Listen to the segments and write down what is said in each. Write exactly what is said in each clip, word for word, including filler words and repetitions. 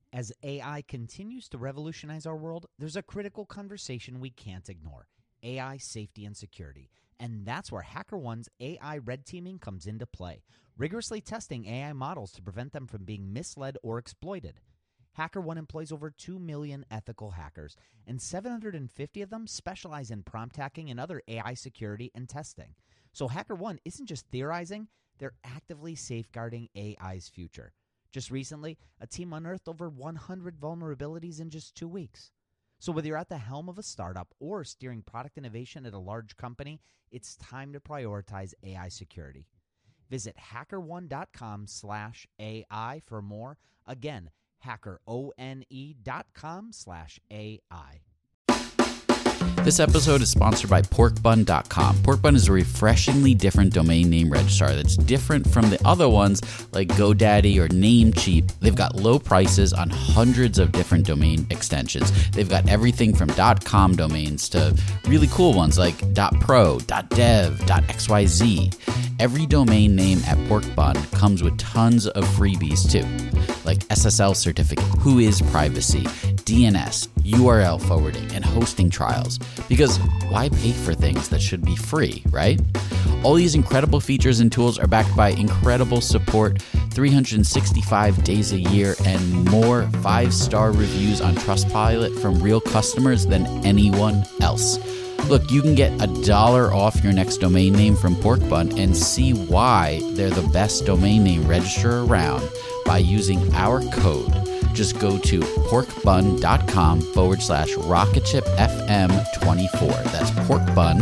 As A I continues to revolutionize our world, there's a critical conversation we can't ignore: A I safety and security. And that's where HackerOne's A I red teaming comes into play, rigorously testing A I models to prevent them from being misled or exploited. HackerOne employs over two million ethical hackers, and seven hundred fifty of them specialize in prompt hacking and other A I security and testing. So HackerOne isn't just theorizing, they're actively safeguarding A I's future. Just recently, a team unearthed over one hundred vulnerabilities in just two weeks. So whether you're at the helm of a startup or steering product innovation at a large company, it's time to prioritize A I security. Visit hackerone.com slash AI for more. Again, hackerone.com slash AI. This episode is sponsored by pork bun dot com. Porkbun is a refreshingly different domain name registrar that's different from the other ones like GoDaddy or Namecheap. They've got low prices on hundreds of different domain extensions. They've got everything from .com domains to really cool ones like .pro, .dev, .xyz. Every domain name at Porkbun comes with tons of freebies too, like S S L certificate, Whois privacy, D N S, U R L forwarding, and hosting trials. Because why pay for things that should be free, right? All these incredible features and tools are backed by incredible support, three hundred sixty-five days a year, and more five-star reviews on Trustpilot from real customers than anyone else. Look, you can get a dollar off your next domain name from Porkbun and see why they're the best domain name registrar around by using our code. Just go to porkbun.com forward slash rocketshipfm24. That's porkbun,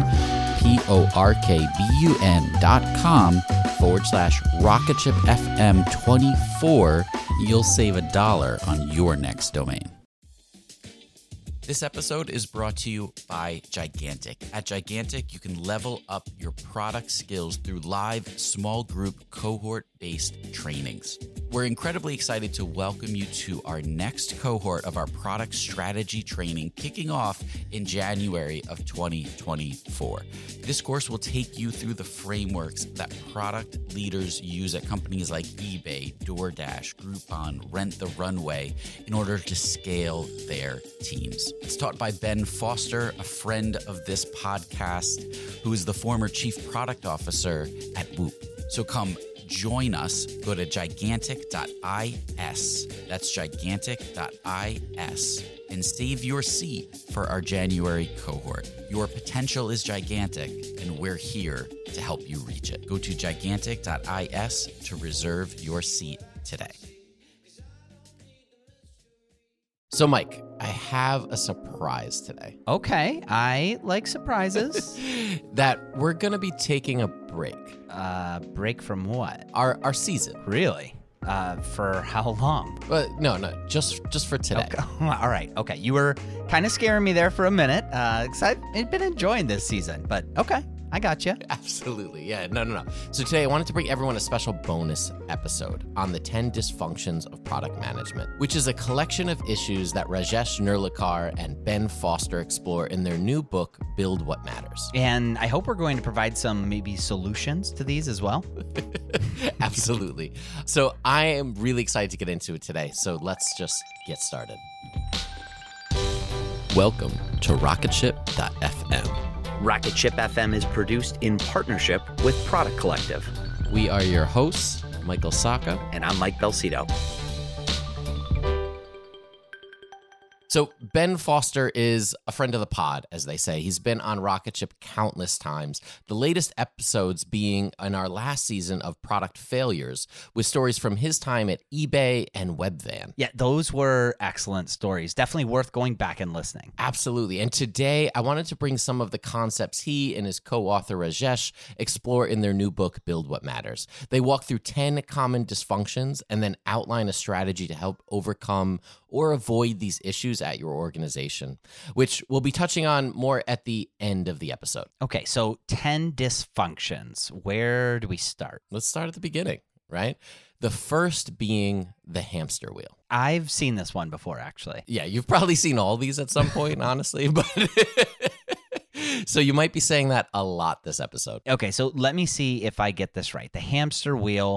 P-O-R-K-B-U-N dot com forward slash rocketshipfm24. You'll save a dollar on your next domain. This episode is brought to you by Gigantic. At Gigantic, you can level up your product skills through live, small group, cohort-based trainings. We're incredibly excited to welcome you to our next cohort of our product strategy training, kicking off in January of twenty twenty-four. This course will take you through the frameworks that product leaders use at companies like eBay, DoorDash, Groupon, Rent the Runway in order to scale their teams. It's taught by Ben Foster, a friend of this podcast, who is the former chief product officer at Whoop. So come join us. Go to gigantic dot is. That's gigantic dot is and save your seat for our January cohort. Your potential is gigantic, and we're here to help you reach it. Go to gigantic dot is to reserve your seat today. So, Mike, I have a surprise today. Okay, I like surprises. That we're going to be taking a break. Uh, break from what? Our our season. Really? Uh, for how long? But no, no, just just for today. Okay. All right. Okay, you were kind of scaring me there for a minute. Uh, because I've been enjoying this season, but okay. I got you. Absolutely. Yeah, no, no, no. So today I wanted to bring everyone a special bonus episode on the ten dysfunctions of product management, which is a collection of issues that Rajesh Nurlikar and Ben Foster explore in their new book, Build What Matters. And I hope we're going to provide some maybe solutions to these as well. Absolutely. So I am really excited to get into it today. So let's just get started. Welcome to rocketship dot f m. Rocketship F M is produced in partnership with Product Collective. We are your hosts, Michael Sacca. And I'm Mike Belcito. So Ben Foster is a friend of the pod, as they say. He's been on Rocketship countless times, the latest episodes being in our last season of Product Failures, with stories from his time at eBay and Webvan. Yeah, those were excellent stories. Definitely worth going back and listening. Absolutely. And today, I wanted to bring some of the concepts he and his co-author Rajesh explore in their new book, Build What Matters. They walk through ten common dysfunctions and then outline a strategy to help overcome or avoid these issues at your organization, which we'll be touching on more at the end of the episode. Okay, so ten dysfunctions. Where do we start? Let's start at the beginning, right? The first being the hamster wheel. I've seen this one before, actually. Yeah, you've probably seen all these at some point, honestly, but so you might be saying that a lot this episode. Okay, so let me see if I get this right. The hamster wheel.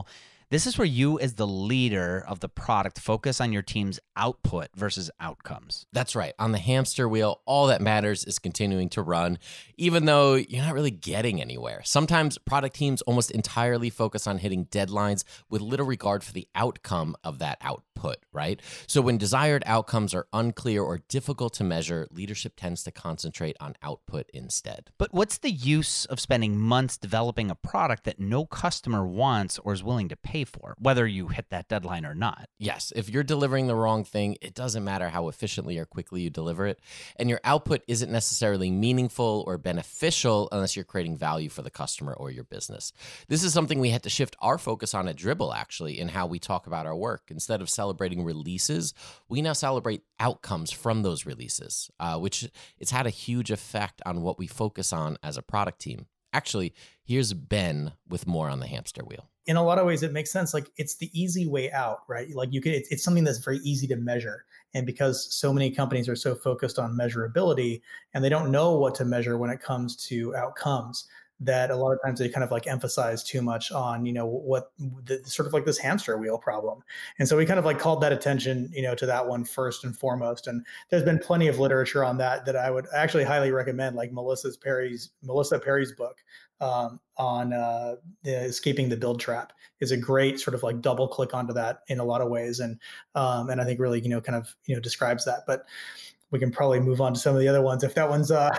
This is where you, as the leader of the product, focus on your team's output versus outcomes. That's right. On the hamster wheel, all that matters is continuing to run, even though you're not really getting anywhere. Sometimes product teams almost entirely focus on hitting deadlines with little regard for the outcome of that output, right? So when desired outcomes are unclear or difficult to measure, leadership tends to concentrate on output instead. But what's the use of spending months developing a product that no customer wants or is willing to pay for, whether you hit that deadline or not? Yes, if you're delivering the wrong thing, it doesn't matter how efficiently or quickly you deliver it, and your output isn't necessarily meaningful or beneficial unless you're creating value for the customer or your business. This is something we had to shift our focus on at Dribbble, actually, in how we talk about our work. Instead of celebrating releases, we now celebrate outcomes from those releases, uh, which it's had a huge effect on what we focus on as a product team. Actually, here's Ben with more on the hamster wheel. In a lot of ways, it makes sense. Like, it's the easy way out, right? Like, you can, it's, it's something that's very easy to measure. And because so many companies are so focused on measurability and they don't know what to measure when it comes to outcomes, that a lot of times they kind of like emphasize too much on, you know, what the sort of like this hamster wheel problem. And so we kind of like called that attention, you know, to that one first and foremost. And there's been plenty of literature on that that I would actually highly recommend, like Melissa's Perry's, Melissa Perry's book um, on uh, the Escaping the Build Trap is a great sort of like double click onto that in a lot of ways. And, um, and I think really, you know, kind of, you know, describes that. But we can probably move on to some of the other ones if that one's uh,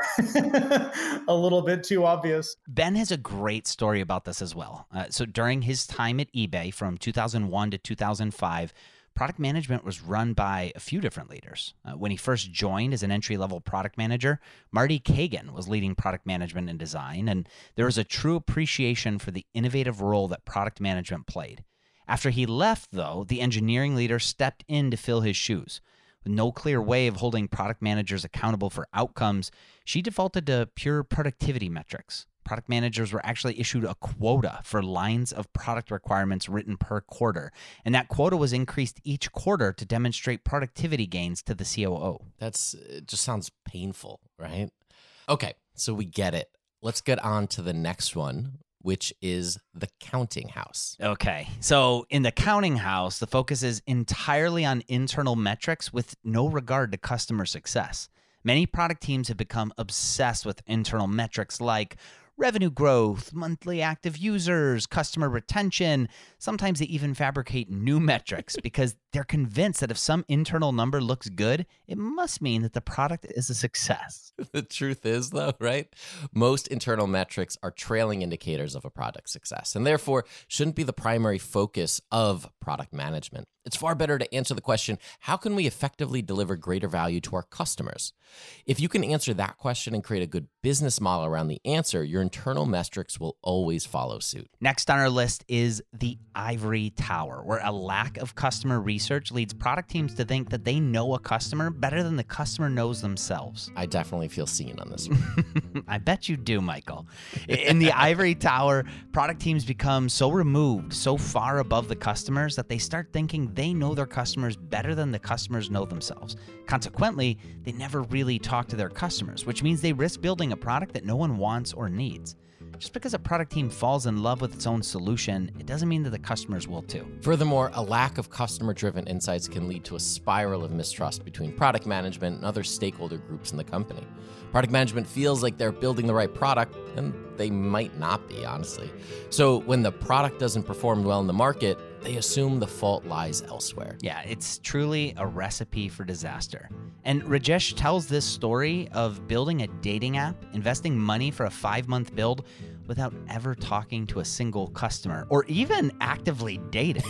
a little bit too obvious. Ben has a great story about this as well. Uh, so during his time at eBay from two thousand one to two thousand five, product management was run by a few different leaders. Uh, when he first joined as an entry-level product manager, Marty Kagan was leading product management and design, and there was a true appreciation for the innovative role that product management played. After he left, though, the engineering leader stepped in to fill his shoes. With no clear way of holding product managers accountable for outcomes, she defaulted to pure productivity metrics. Product managers were actually issued a quota for lines of product requirements written per quarter, and that quota was increased each quarter to demonstrate productivity gains to the C O O. That's, it just sounds painful, right? Okay, so we get it. Let's get on to the next one, which is the counting house. Okay, so in the counting house, the focus is entirely on internal metrics with no regard to customer success. Many product teams have become obsessed with internal metrics like revenue growth, monthly active users, customer retention. Sometimes they even fabricate new metrics because they're convinced that if some internal number looks good, it must mean that the product is a success. The truth is, though, right? Most internal metrics are trailing indicators of a product success and therefore shouldn't be the primary focus of product management. It's far better to answer the question, how can we effectively deliver greater value to our customers? If you can answer that question and create a good business model around the answer, your internal metrics will always follow suit. Next on our list is the ivory tower, where a lack of customer research leads product teams to think that they know a customer better than the customer knows themselves. I definitely feel seen on this one. I bet you do, Michael. In the ivory tower, product teams become so removed, so far above the customers that they start thinking they know their customers better than the customers know themselves. Consequently, they never really talk to their customers, which means they risk building a product that no one wants or needs. Just because a product team falls in love with its own solution, it doesn't mean that the customers will too. Furthermore, a lack of customer-driven insights can lead to a spiral of mistrust between product management and other stakeholder groups in the company. Product management feels like they're building the right product, and they might not be, honestly. So when the product doesn't perform well in the market, they assume the fault lies elsewhere. Yeah, it's truly a recipe for disaster. And Rajesh tells this story of building a dating app, investing money for a five-month build without ever talking to a single customer or even actively dating.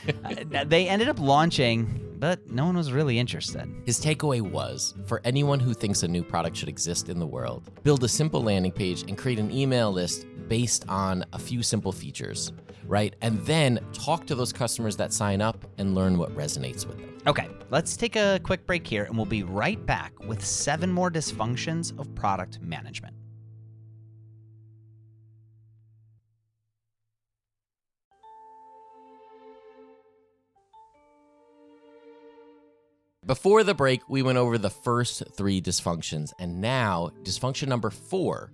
uh, they ended up launching, but no one was really interested. His takeaway was, for anyone who thinks a new product should exist in the world, build a simple landing page and create an email list based on a few simple features, right? And then talk to those customers that sign up and learn what resonates with them. Okay, let's take a quick break here and we'll be right back with seven more dysfunctions of product management. Before the break, we went over the first three dysfunctions, and now dysfunction number four,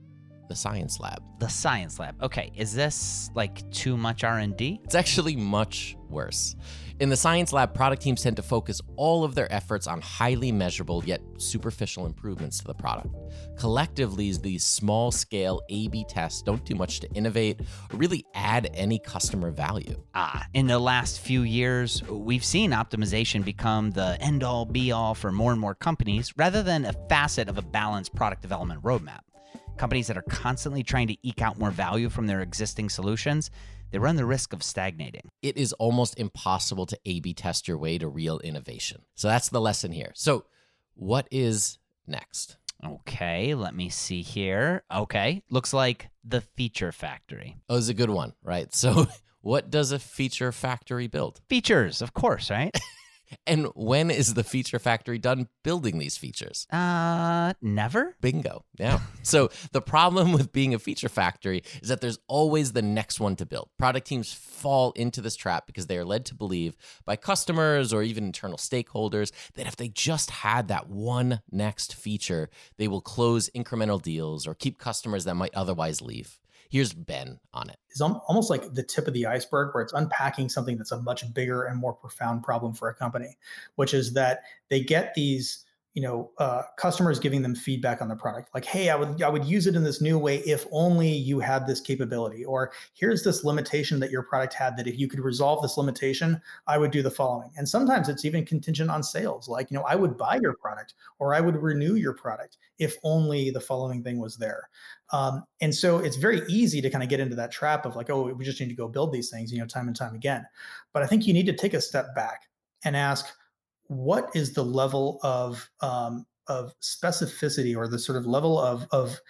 the Science Lab. The Science Lab. Okay, is this like too much R and D? It's actually much worse. In the Science Lab, product teams tend to focus all of their efforts on highly measurable yet superficial improvements to the product. Collectively, these small-scale A B tests don't do much to innovate or really add any customer value. Ah, in the last few years, we've seen optimization become the end-all, be-all for more and more companies rather than a facet of a balanced product development roadmap. Companies that are constantly trying to eke out more value from their existing solutions, they run the risk of stagnating. It is almost impossible to A B test your way to real innovation. So that's the lesson here. So what is next? Okay, let me see here. Okay, looks like the Feature Factory. Oh, it's a good one, right? So what does a Feature Factory build? Features, of course, right? And when is the Feature Factory done building these features? Uh, never? Bingo. Yeah. So the problem with being a feature factory is that there's always the next one to build. Product teams fall into this trap because they are led to believe by customers or even internal stakeholders that if they just had that one next feature, they will close incremental deals or keep customers that might otherwise leave. Here's Ben on it. It's almost like the tip of the iceberg where it's unpacking something that's a much bigger and more profound problem for a company, which is that they get these, you know, uh, customers giving them feedback on the product. Like, hey, I would I would use it in this new way if only you had this capability. Or here's this limitation that your product had that if you could resolve this limitation, I would do the following. And sometimes it's even contingent on sales. Like, you know, I would buy your product or I would renew your product if only the following thing was there. Um, and so it's very easy to kind of get into that trap of like, oh, we just need to go build these things, you know, time and time again. But I think you need to take a step back and ask, what is the level of um, of specificity or the sort of level of, of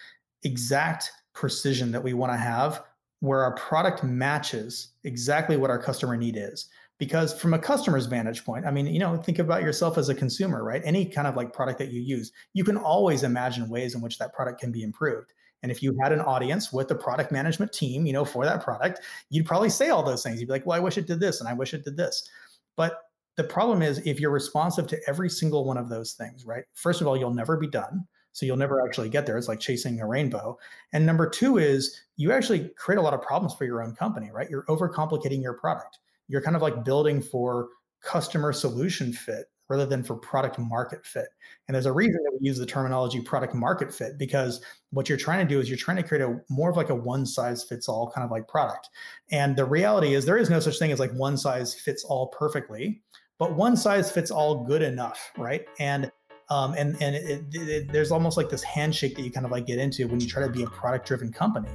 exact precision that we want to have where our product matches exactly what our customer need is? Because from a customer's vantage point, I mean, you know, think about yourself as a consumer, right? Any kind of like product that you use, you can always imagine ways in which that product can be improved. And if you had an audience with the product management team, you know, for that product, you'd probably say all those things. You'd be like, well, I wish it did this and I wish it did this. But the problem is if you're responsive to every single one of those things, right? First of all, you'll never be done. So you'll never actually get there. It's like chasing a rainbow. And number two is you actually create a lot of problems for your own company, right? You're overcomplicating your product. You're kind of like building for customer solution fit rather than for product market fit. And there's a reason that we use the terminology product market fit, because what you're trying to do is you're trying to create a more of like a one size fits all kind of like product. And the reality is there is no such thing as like one size fits all perfectly, but one size fits all good enough, right? And um, and and it, it, it, there's almost like this handshake that you kind of like get into when you try to be a product driven company,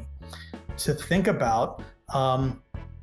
to think about um,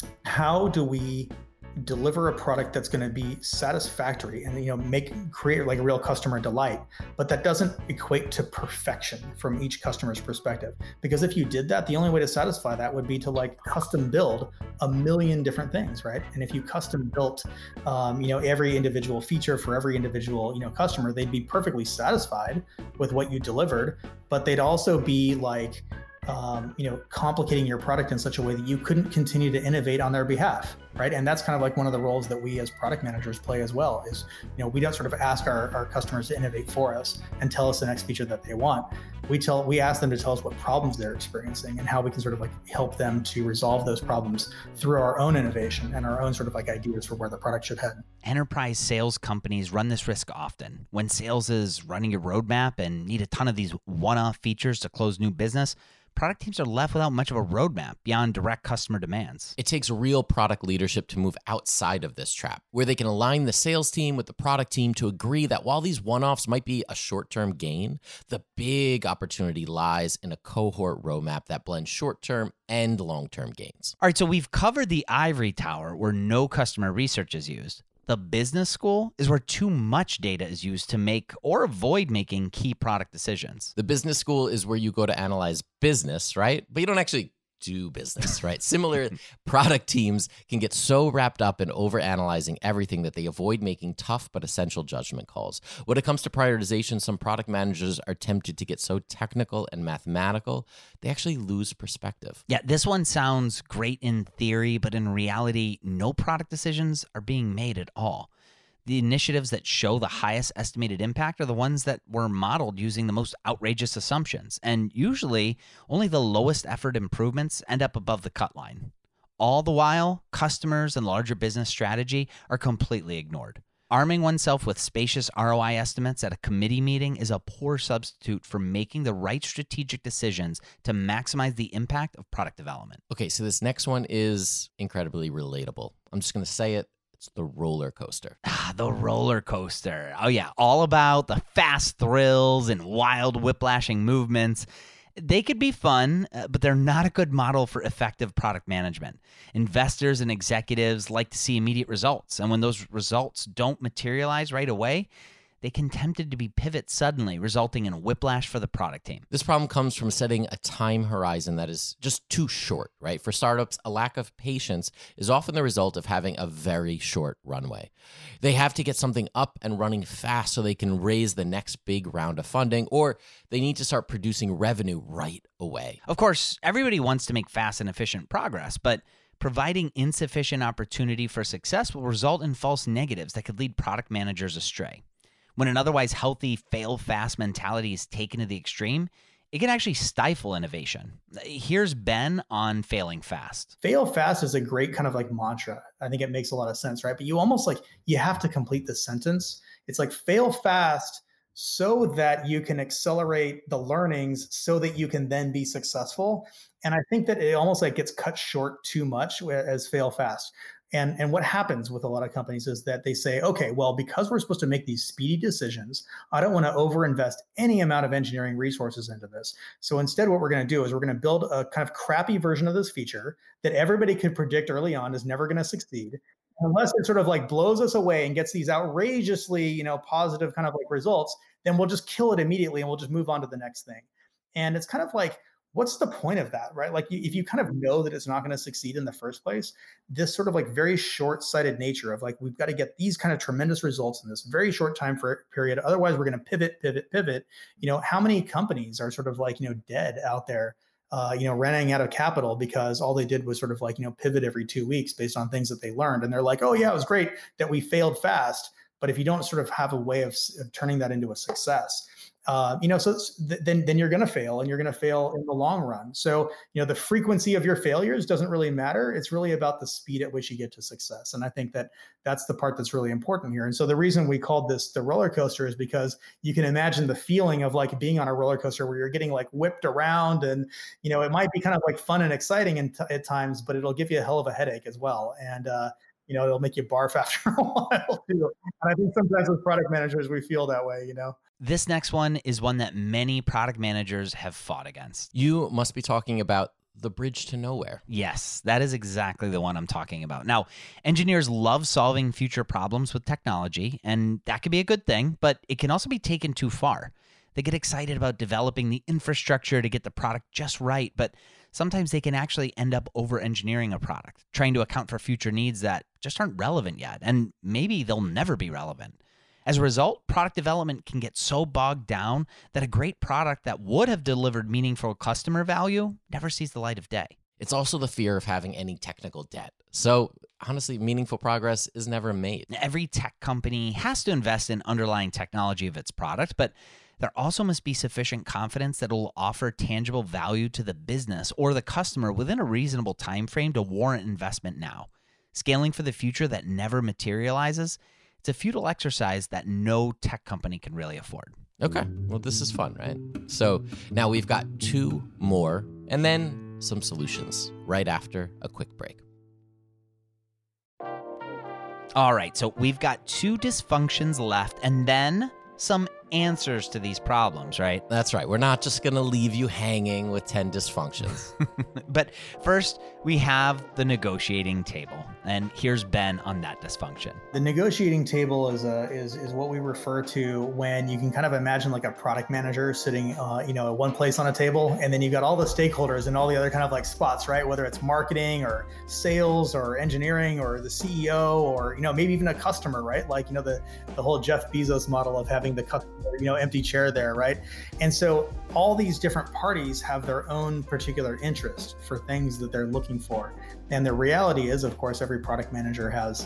how do we deliver a product that's going to be satisfactory and, you know, make create like a real customer delight, but that doesn't equate to perfection from each customer's perspective. Because if you did that, the only way to satisfy that would be to like custom build a million different things, right? And if you custom built, um, you know, every individual feature for every individual, you know, customer, they'd be perfectly satisfied with what you delivered, but they'd also be like, Um, you know, complicating your product in such a way that you couldn't continue to innovate on their behalf, right? And that's kind of like one of the roles that we as product managers play as well is, you know, we don't sort of ask our, our customers to innovate for us and tell us the next feature that they want. We tell, we ask them to tell us what problems they're experiencing and how we can sort of like help them to resolve those problems through our own innovation and our own sort of like ideas for where the product should head. Enterprise sales companies run this risk often. When sales is running a roadmap and need a ton of these one-off features to close new business, product teams are left without much of a roadmap beyond direct customer demands. It takes real product leadership to move outside of this trap, where they can align the sales team with the product team to agree that while these one-offs might be a short-term gain, the big opportunity lies in a cohort roadmap that blends short-term and long-term gains. All right, so we've covered the ivory tower where no customer research is used. The business school is where too much data is used to make or avoid making key product decisions. The business school is where you go to analyze business, right? But you don't actually do business, right? Similar product teams can get so wrapped up in overanalyzing everything that they avoid making tough but essential judgment calls. When it comes to prioritization, some product managers are tempted to get so technical and mathematical, they actually lose perspective. Yeah, this one sounds great in theory, but in reality, no product decisions are being made at all. The initiatives that show the highest estimated impact are the ones that were modeled using the most outrageous assumptions, and usually only the lowest effort improvements end up above the cut line. All the while, customers and larger business strategy are completely ignored. Arming oneself with spacious R O I estimates at a committee meeting is a poor substitute for making the right strategic decisions to maximize the impact of product development. Okay, so this next one is incredibly relatable. I'm just going to say it. It's the roller coaster. Ah, the roller coaster. Oh, yeah. All about the fast thrills and wild whiplashing movements. They could be fun, uh, but they're not a good model for effective product management. Investors and executives like to see immediate results. And when those results don't materialize right away, they can tempted to be pivot suddenly, resulting in a whiplash for the product team. This problem comes from setting a time horizon that is just too short, right? For startups, a lack of patience is often the result of having a very short runway. They have to get something up and running fast so they can raise the next big round of funding, or they need to start producing revenue right away. Of course, everybody wants to make fast and efficient progress, but providing insufficient opportunity for success will result in false negatives that could lead product managers astray. When an otherwise healthy fail-fast mentality is taken to the extreme, it can actually stifle innovation. Here's Ben on failing fast. Fail fast is a great kind of like mantra. I think it makes a lot of sense, right? But you almost like, you have to complete the sentence. It's like fail fast so that you can accelerate the learnings so that you can then be successful. And I think that it almost like gets cut short too much as fail fast. And, and what happens with a lot of companies is that they say, okay, well, because we're supposed to make these speedy decisions, I don't want to overinvest any amount of engineering resources into this. So instead, what we're going to do is we're going to build a kind of crappy version of this feature that everybody could predict early on is never going to succeed. Unless it sort of like blows us away and gets these outrageously, you know, positive kind of like results, then we'll just kill it immediately and we'll just move on to the next thing. And it's kind of like, what's the point of that, right? Like if you kind of know that it's not going to succeed in the first place, this sort of like very short-sighted nature of like, we've got to get these kind of tremendous results in this very short time for period. Otherwise we're going to pivot, pivot, pivot. You know, how many companies are sort of like, you know, dead out there, uh, you know, running out of capital because all they did was sort of like, you know, pivot every two weeks based on things that they learned. And they're like, oh yeah, it was great that we failed fast. But if you don't sort of have a way of, of turning that into a success, Uh, you know, so th- then then you're going to fail, and you're going to fail in the long run. So, you know, the frequency of your failures doesn't really matter. It's really about the speed at which you get to success. And I think that that's the part that's really important here. And so the reason we called this the roller coaster is because you can imagine the feeling of like being on a roller coaster where you're getting like whipped around, and, you know, it might be kind of like fun and exciting in t- at times, but it'll give you a hell of a headache as well. And, uh, you know, it'll make you barf after a while too. And I think sometimes with product managers, we feel that way, you know. This next one is one that many product managers have fought against. You must be talking about the bridge to nowhere. Yes, that is exactly the one I'm talking about. Now, engineers love solving future problems with technology, and that can be a good thing, but it can also be taken too far. They get excited about developing the infrastructure to get the product just right, but sometimes they can actually end up over-engineering a product, trying to account for future needs that just aren't relevant yet, and maybe they'll never be relevant. As a result, product development can get so bogged down that a great product that would have delivered meaningful customer value never sees the light of day. It's also the fear of having any technical debt. So honestly, meaningful progress is never made. Every tech company has to invest in underlying technology of its product, but there also must be sufficient confidence that it will offer tangible value to the business or the customer within a reasonable time frame to warrant investment now. Scaling for the future that never materializes, it's a futile exercise that no tech company can really afford. Okay, well, this is fun, right? So now we've got two more and then some solutions right after a quick break. All right, so we've got two dysfunctions left and then some answers to these problems, right? That's right. We're not just going to leave you hanging with ten dysfunctions. But first, we have the negotiating table. And here's Ben on that dysfunction. The negotiating table is a, is is what we refer to when you can kind of imagine like a product manager sitting, uh, you know, at one place on a table, and then you got all the stakeholders and all the other kind of like spots, right? Whether it's marketing or sales or engineering or the C E O or, you know, maybe even a customer, right? Like, you know, the the whole Jeff Bezos model of having the customer, you know, empty chair there, right? And so all these different parties have their own particular interest for things that they're looking for. And the reality is, of course, every product manager has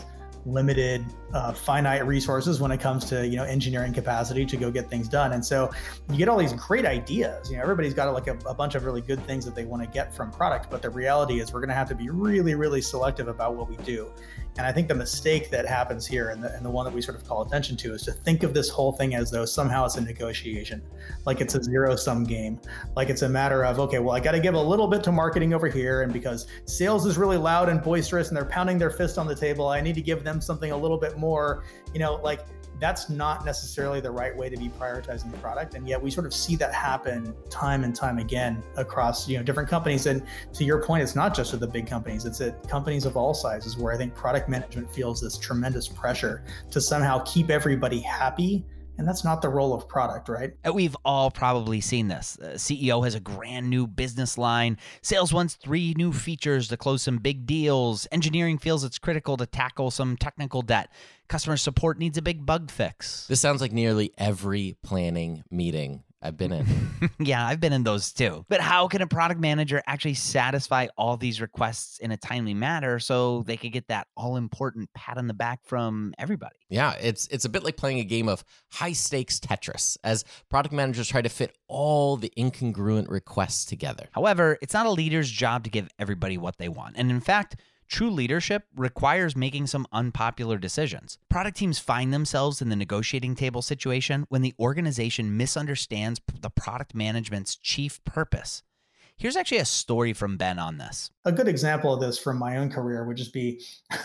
limited, uh, finite resources when it comes to, you know, engineering capacity to go get things done. And so you get all these great ideas. You know, everybody's got like a, a bunch of really good things that they want to get from product, but the reality is we're going to have to be really, really selective about what we do. And I think the mistake that happens here, and the, and the one that we sort of call attention to, is to think of this whole thing as though somehow it's a negotiation, like it's a zero-sum game, like it's a matter of, okay, well, I got to give a little bit to marketing over here, and because sales is really loud and boisterous and they're pounding their fist on the table, I need to give them something a little bit more, you know, like that's not necessarily the right way to be prioritizing the product. And yet we sort of see that happen time and time again across, you know, different companies. And to your point, it's not just at the big companies, it's at companies of all sizes where I think product management feels this tremendous pressure to somehow keep everybody happy. And that's not the role of product, right? We've all probably seen this. The C E O has a grand new business line. Sales wants three new features to close some big deals. Engineering feels it's critical to tackle some technical debt. Customer support needs a big bug fix. This sounds like nearly every planning meeting I've been in. Yeah, I've been in those too. But how can a product manager actually satisfy all these requests in a timely manner so they could get that all-important pat on the back from everybody? Yeah, it's it's a bit like playing a game of high-stakes Tetris, as product managers try to fit all the incongruent requests together. However, it's not a leader's job to give everybody what they want. And in fact, true leadership requires making some unpopular decisions. Product teams find themselves in the negotiating table situation when the organization misunderstands the product management's chief purpose. Here's actually a story from Ben on this. A good example of this from my own career would just be,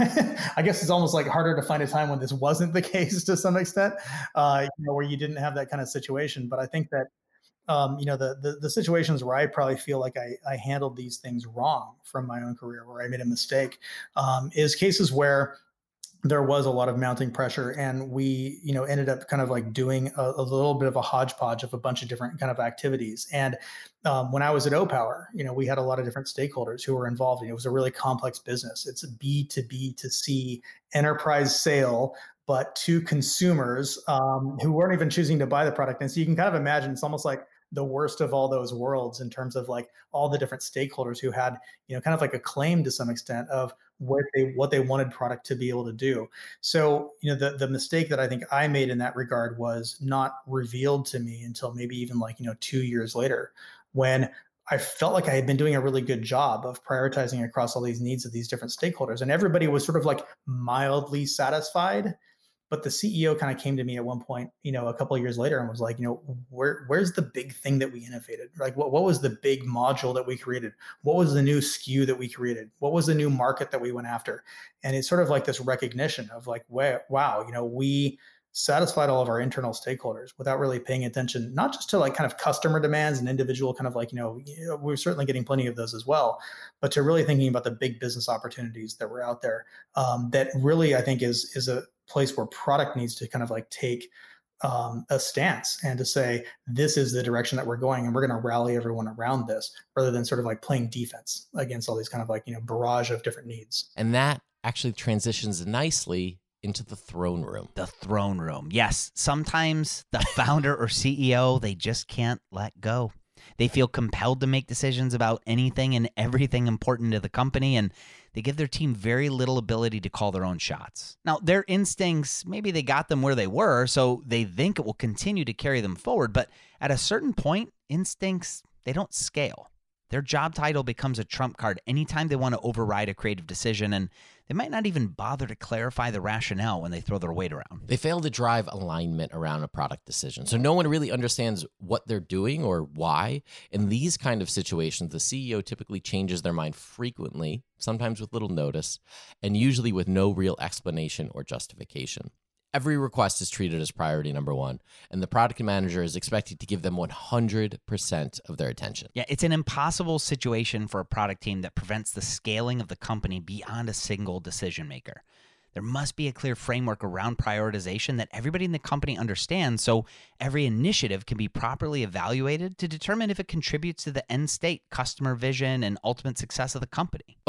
I guess it's almost like harder to find a time when this wasn't the case to some extent, uh, you know, where you didn't have that kind of situation. But I think that Um, you know, the, the the situations where I probably feel like I, I handled these things wrong from my own career, where I made a mistake, um, is cases where there was a lot of mounting pressure, and we, you know, ended up kind of like doing a, a little bit of a hodgepodge of a bunch of different kind of activities. And um, when I was at O-Power, you know, we had a lot of different stakeholders who were involved. And it was a really complex business. It's a B to B to C enterprise sale, but to consumers um, who weren't even choosing to buy the product. And so you can kind of imagine it's almost like the worst of all those worlds in terms of like all the different stakeholders who had, you know, kind of like a claim to some extent of what they what they wanted product to be able to do. So, you know, the the mistake that I think I made in that regard was not revealed to me until maybe even like, you know, two years later, when I felt like I had been doing a really good job of prioritizing across all these needs of these different stakeholders, and everybody was sort of like mildly satisfied. But the C E O kind of came to me at one point, you know, a couple of years later and was like, you know, where where's the big thing that we innovated? Like, what, what was the big module that we created? What was the new S K U that we created? What was the new market that we went after? And it's sort of like this recognition of like, wow, you know, we satisfied all of our internal stakeholders without really paying attention, not just to like kind of customer demands and individual kind of like, you know, you know, we're certainly getting plenty of those as well, but to really thinking about the big business opportunities that were out there. Um, that really, I think is, is a place where product needs to kind of like take um, a stance and to say, this is the direction that we're going, and we're going to rally everyone around this, rather than sort of like playing defense against all these kind of like, you know, barrage of different needs. And that actually transitions nicely into the throne room. The throne room. Yes. Sometimes the founder or C E O, they just can't let go. They feel compelled to make decisions about anything and everything important to the company, and they give their team very little ability to call their own shots. Now, their instincts, maybe they got them where they were, so they think it will continue to carry them forward, but at a certain point, instincts, they don't scale. Their job title becomes a trump card anytime they want to override a creative decision, and they might not even bother to clarify the rationale when they throw their weight around. They fail to drive alignment around a product decision. So no one really understands what they're doing or why. In these kind of situations, the C E O typically changes their mind frequently, sometimes with little notice, and usually with no real explanation or justification. Every request is treated as priority number one, and the product manager is expected to give them one hundred percent of their attention. Yeah, it's an impossible situation for a product team that prevents the scaling of the company beyond a single decision maker. There must be a clear framework around prioritization that everybody in the company understands, so every initiative can be properly evaluated to determine if it contributes to the end state, customer vision, and ultimate success of the company. Okay,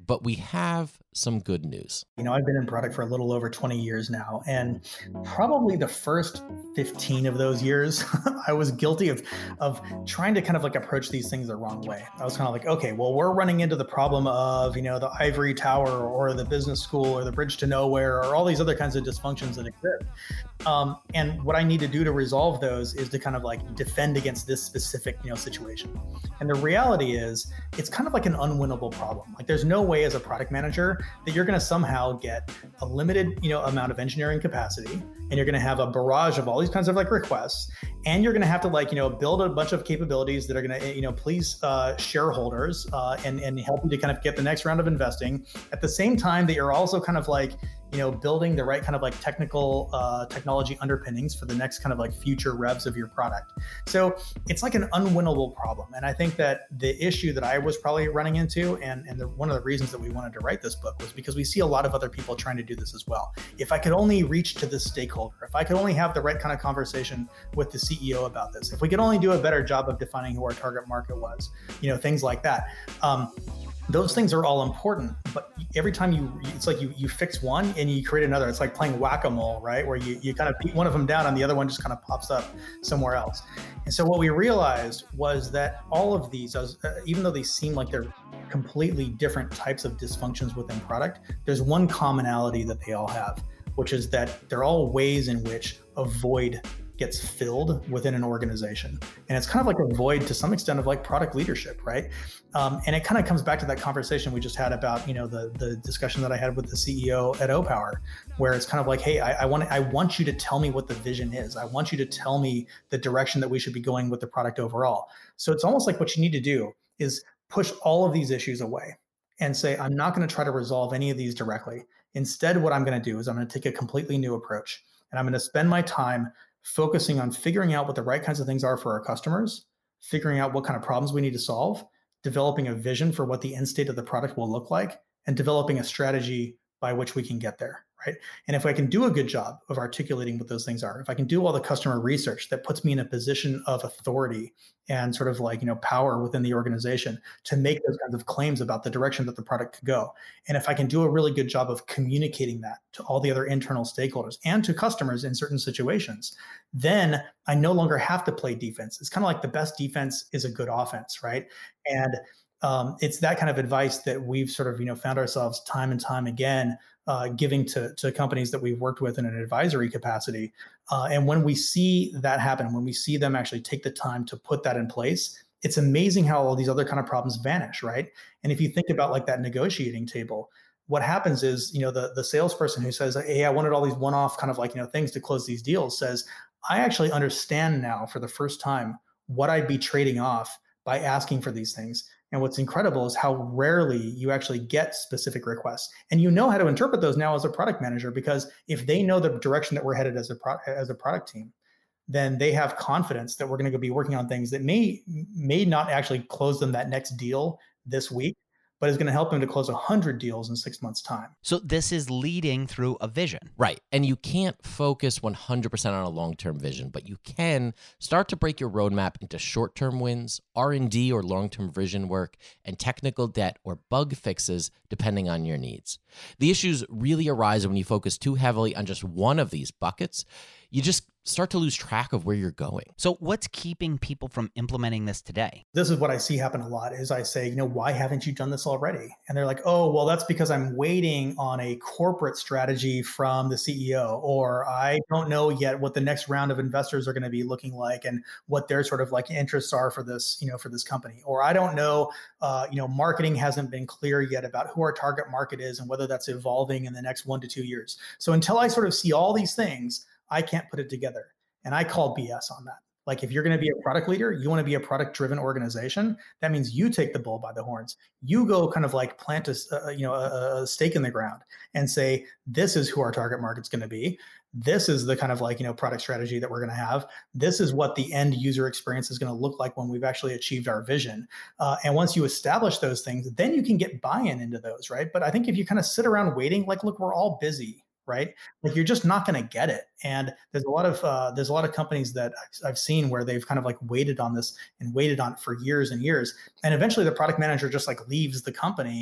but we have some good news. You know, I've been in product for a little over twenty years now, and probably the first fifteen of those years, I was guilty of of trying to kind of like approach these things the wrong way. I was kind of like, okay, well, we're running into the problem of, you know, the ivory tower or the business school or the bridge to nowhere or all these other kinds of dysfunctions that exist. Um, and what I need to do to resolve those is to kind of like defend against this specific, you know, situation. And the reality is, it's kind of like an unwinnable problem. Like, there's no way as a product manager that you're going to somehow get a limited, you know, amount of engineering capacity, and you're going to have a barrage of all these kinds of like requests, and you're going to have to like, you know, build a bunch of capabilities that are going to, you know, please uh, shareholders uh, and and help you to kind of get the next round of investing at the same time that you're also kind of like, you know, building the right kind of like technical uh, technology underpinnings for the next kind of like future revs of your product. So it's like an unwinnable problem. And I think that the issue that I was probably running into, and, and the, one of the reasons that we wanted to write this book, was because we see a lot of other people trying to do this as well. If I could only reach to this stakeholder, if I could only have the right kind of conversation with the C E O about this, if we could only do a better job of defining who our target market was, you know, things like that. Um, Those things are all important, but every time you, it's like you you fix one and you create another. It's like playing whack-a-mole, right? Where you, you kind of beat one of them down and the other one just kind of pops up somewhere else. And so what we realized was that all of these, uh, even though they seem like they're completely different types of dysfunctions within product, there's one commonality that they all have, which is that they're all ways in which a void gets filled within an organization. And it's kind of like a void to some extent of like product leadership, right? Um, and it kind of comes back to that conversation we just had about, you know, the the discussion that I had with the C E O at Opower, where it's kind of like, hey, I, I want I want you to tell me what the vision is. I want you to tell me the direction that we should be going with the product overall. So it's almost like what you need to do is push all of these issues away and say, I'm not going to try to resolve any of these directly. Instead, what I'm going to do is I'm going to take a completely new approach, and I'm going to spend my time focusing on figuring out what the right kinds of things are for our customers, figuring out what kind of problems we need to solve, developing a vision for what the end state of the product will look like, and developing a strategy by which we can get there, right? And if I can do a good job of articulating what those things are, if I can do all the customer research that puts me in a position of authority and sort of like, you know, power within the organization to make those kinds of claims about the direction that the product could go. And if I can do a really good job of communicating that to all the other internal stakeholders and to customers in certain situations, then I no longer have to play defense. It's kind of like the best defense is a good offense, right? And um, it's that kind of advice that we've sort of, you know, found ourselves time and time again uh, giving to, to companies that we've worked with in an advisory capacity. Uh, and when we see that happen, when we see them actually take the time to put that in place, it's amazing how all these other kind of problems vanish, right? And if you think about like that negotiating table, what happens is, you know, the, the salesperson who says, hey, I wanted all these one-off kind of like, you know, things to close these deals says, I actually understand now for the first time what I'd be trading off by asking for these things. And what's incredible is how rarely you actually get specific requests. And you know how to interpret those now as a product manager, because if they know the direction that we're headed as a pro- as a product team, then they have confidence that we're going to be working on things that may may not actually close them that next deal this week, but is going to help them to close one hundred deals in six months' time. So this is leading through a vision. Right. And you can't focus one hundred percent on a long-term vision, but you can start to break your roadmap into short-term wins, R and D or long-term vision work, and technical debt or bug fixes depending on your needs. The issues really arise when you focus too heavily on just one of these buckets. You just start to lose track of where you're going. So what's keeping people from implementing this today? This is what I see happen a lot is I say, you know, why haven't you done this already? And they're like, oh, well, that's because I'm waiting on a corporate strategy from the C E O, or I don't know yet what the next round of investors are going to be looking like and what their sort of like interests are for this, you know, for this company. Or I don't know, uh, you know, marketing hasn't been clear yet about who our target market is and whether that's evolving in the next one to two years. So until I sort of see all these things, I can't put it together. And I call B S on that. Like, if you're going to be a product leader, you want to be a product driven organization. That means you take the bull by the horns. You go kind of like plant a, uh, you know, a, a stake in the ground and say, this is who our target market's going to be. This is the kind of like, you know, product strategy that we're going to have. This is what the end user experience is going to look like when we've actually achieved our vision. Uh, and once you establish those things, then you can get buy-in into those, right? But I think if you kind of sit around waiting, like, look, we're all busy. Right? Like, you're just not going to get it. And there's a lot of uh, there's a lot of companies that I've seen where they've kind of like waited on this and waited on it for years and years. And eventually the product manager just like leaves the company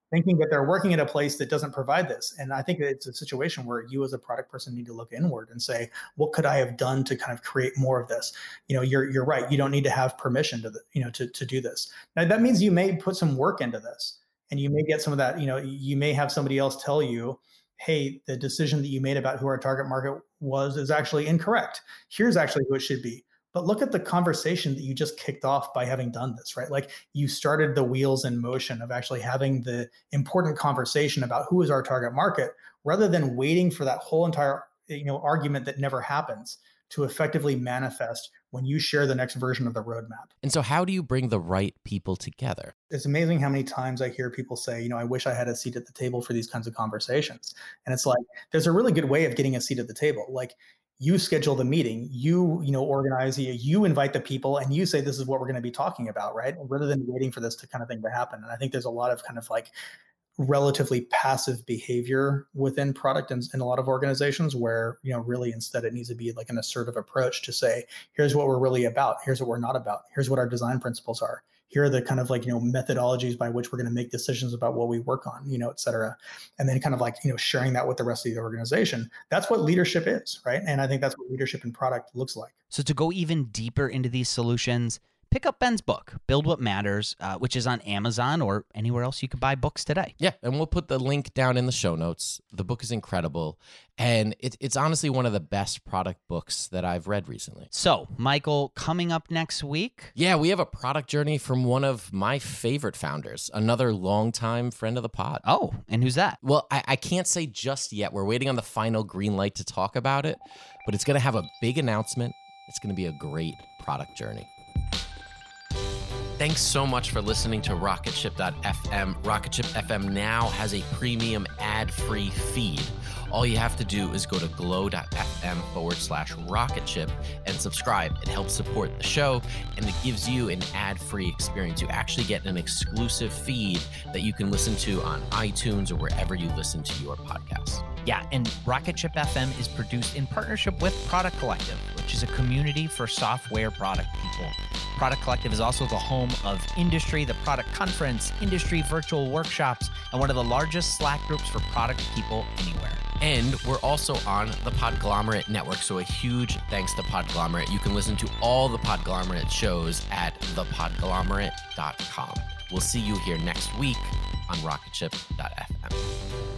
thinking that they're working at a place that doesn't provide this. And I think that it's a situation where you as a product person need to look inward and say, what could I have done to kind of create more of this? You know, you're you're right. You don't need to have permission to the, you know, to, to do this. Now that means you may put some work into this, and you may get some of that, you know, you may have somebody else tell you, hey, the decision that you made about who our target market was is actually incorrect. Here's actually who it should be. But look at the conversation that you just kicked off by having done this, right? Like you started the wheels in motion of actually having the important conversation about who is our target market, rather than waiting for that whole entire, you know, argument that never happens to effectively manifest when you share the next version of the roadmap. And so how do you bring the right people together? It's amazing how many times I hear people say, you know, I wish I had a seat at the table for these kinds of conversations. And it's like, there's a really good way of getting a seat at the table. Like you schedule the meeting, you, you know, organize, you, you invite the people, and you say, this is what we're going to be talking about, right? Rather than waiting for this to kind of thing to happen. And I think there's a lot of kind of like relatively passive behavior within product in, in a lot of organizations where, you know, really instead it needs to be like an assertive approach to say, here's what we're really about. Here's what we're not about. Here's what our design principles are. Here are the kind of like, you know, methodologies by which we're going to make decisions about what we work on, you know, et cetera. And then kind of like, you know, sharing that with the rest of the organization. That's what leadership is, right? And I think that's what leadership in product looks like. So to go even deeper into these solutions, pick up Ben's book, Build What Matters, uh, which is on Amazon or anywhere else you could buy books today. Yeah, and we'll put the link down in the show notes. The book is incredible, and it, it's honestly one of the best product books that I've read recently. So, Michael, coming up next week? Yeah, we have a product journey from one of my favorite founders, another longtime friend of the pod. Oh, and who's that? Well, I, I can't say just yet. We're waiting on the final green light to talk about it, but it's going to have a big announcement. It's going to be a great product journey. Thanks so much for listening to Rocketship dot f m. Rocketship dot f m now has a premium ad-free feed. All you have to do is go to glow dot f m forward slash rocketship and subscribe. It helps support the show, and it gives you an ad-free experience. You actually get an exclusive feed that you can listen to on iTunes or wherever you listen to your podcasts. Yeah, and Rocketship F M is produced in partnership with Product Collective, which is a community for software product people. Product Collective is also the home of Industry, the product conference, industry virtual workshops, and one of the largest Slack groups for product people anywhere. And we're also on the Podglomerate Network, so a huge thanks to Podglomerate. You can listen to all the Podglomerate shows at the podglomerate dot com. We'll see you here next week on Rocketship dot f m.